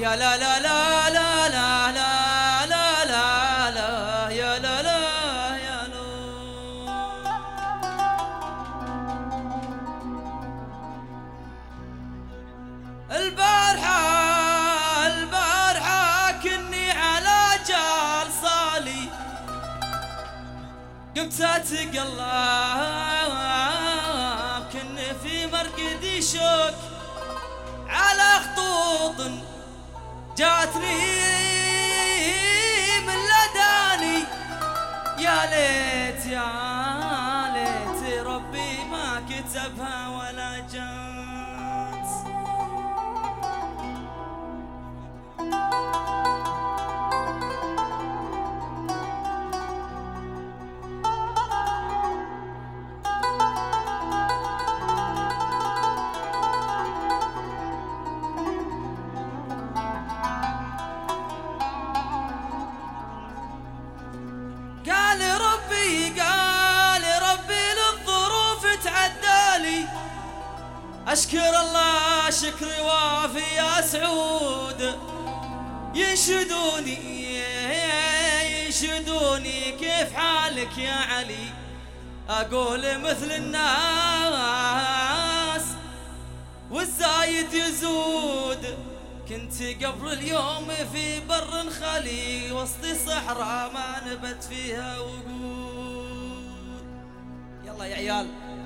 يا لا لا لا لا لا لا لا لا لا يا لا لا يا لا. البارحة كني على جال صالي قمت اتقلب كني في مرقدي شوك على خطوط جاتني من لداني. يا ليت يا ليت ربي ما كتبها ولا جات. قال ربي للظروف تعدالي أشكر الله شكري وافي يا سعود. ينشدوني كيف حالك يا علي أقول مثل الناس والزايد يزود. كنت قبل اليوم في بر خالي وسط صحراء ما نبت فيها وقود. يلا يا عيال.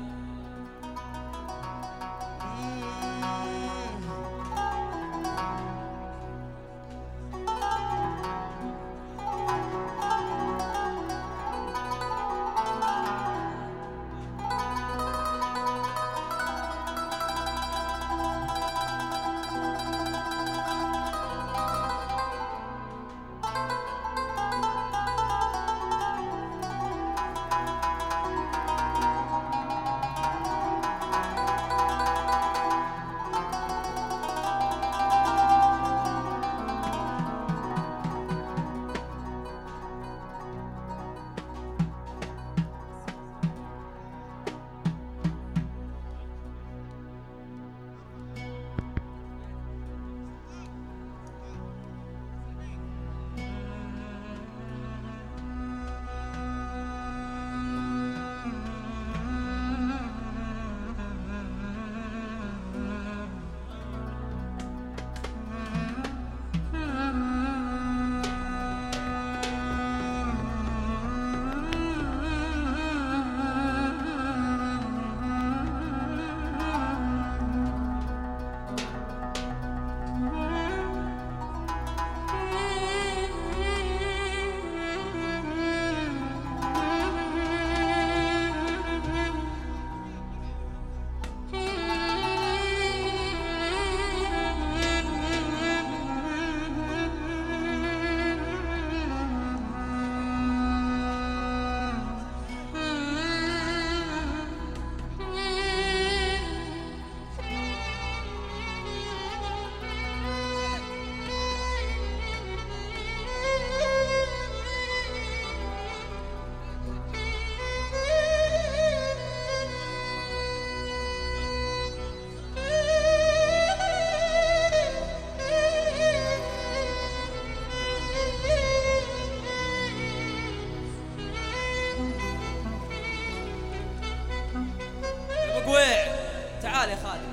تعال يا خالد.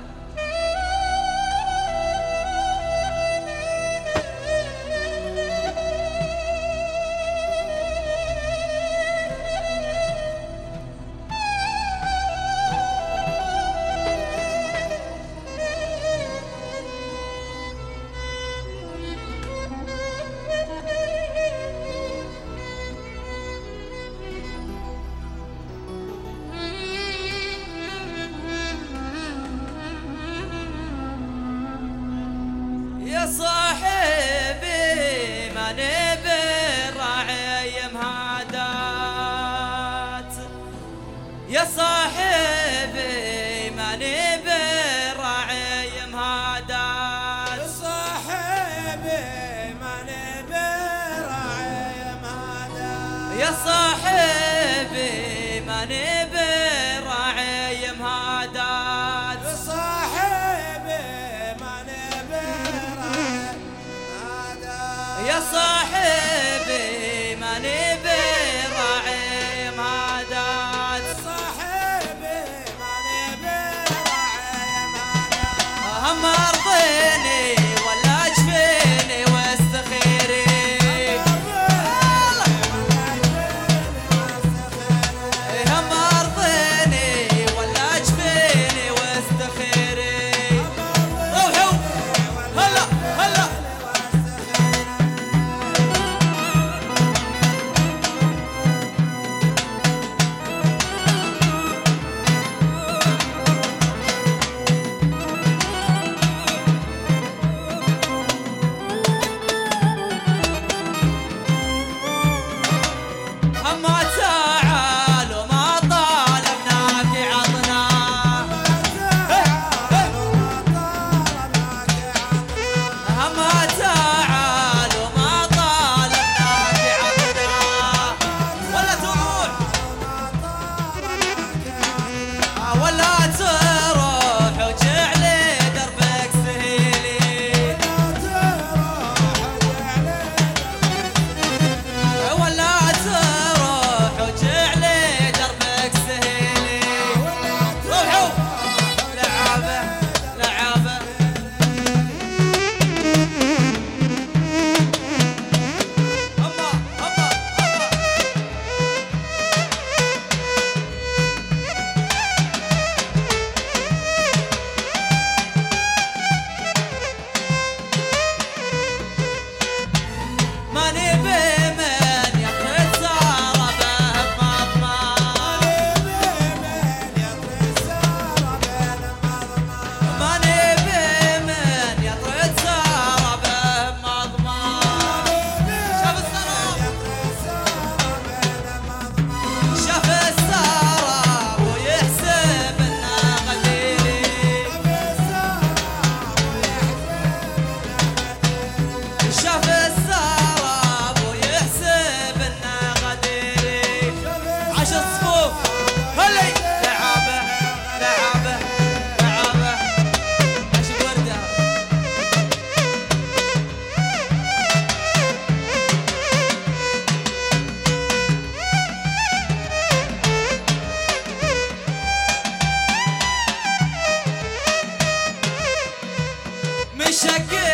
صاحبي ماني بالرعي مهادات. يا صاحبي ماني بالرعي مهادات. يا صاحبي ماني بالرعي مهادات. يا صاحبي ماني بالرعي مهادات. يا صاحبي ماني بالرعي يا صاحبي ماني براعي مادات صاحبي ماني براعي مادات هم ارضيني ولا اجفيني واستخيري هم ارضيني ولا اجفيني واستخيري روحوا هلا هلا ما تعال وما طالبناك عطنا ما تعال وما طالبناك عطنا ولا تروح ولا تروح وجعلي دربك سهيلي ولا تروح وجعلي دربك سهيلي روحوا لعبة لعبة هما هما ماني بمن يقتل ساربه بمضمار ماني بمن يطرد ساربه بمضمار شاف السراب شاف السراب ويحسب انه قديري شاف السراب ويحسب انه قديري عاش الصفوف هلي لعبه لعبه لعبه عاش الورده مشكل